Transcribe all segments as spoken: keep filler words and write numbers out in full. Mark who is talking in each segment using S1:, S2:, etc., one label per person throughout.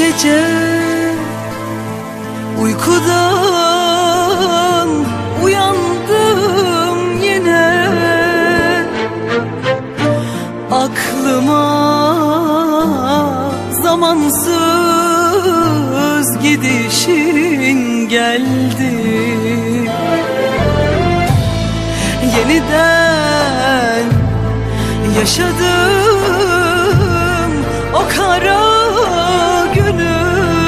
S1: gece uykudan uyandım yine, aklıma zamansız gidişin geldi. Yeniden yaşadım o kara günü,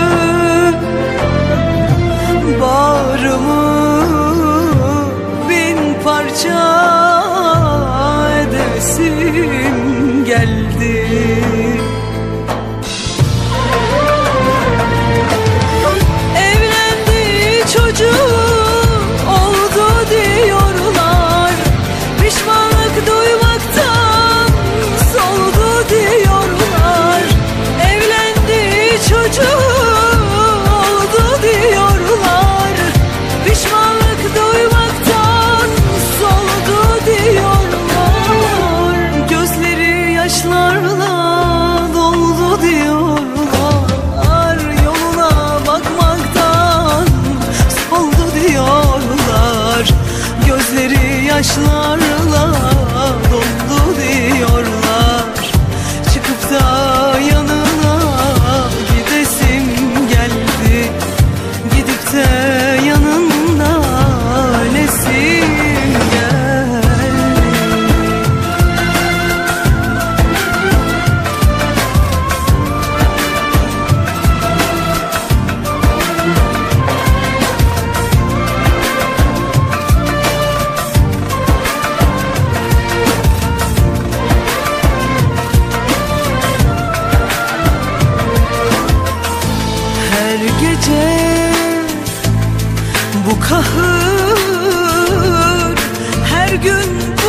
S1: bağrımı bin parça edesim geldi. Evlendi, çocuğu oldu diyorlar, pişmanlık duymaktan soldu diyorlar. Evlendi, çocuğu oldu diyorlar, pişmanlık duymaktan soldu diyorlar. Gözleri yaşlarla doldu diyorlar, yoluna bakmaktan soldu diyorlar. Gözleri yaşlarla doldu diyorlar, çıkıp da yanına gidesim geldi, gidip de yanında ölesim geldi. Her gece bu kahır, her gün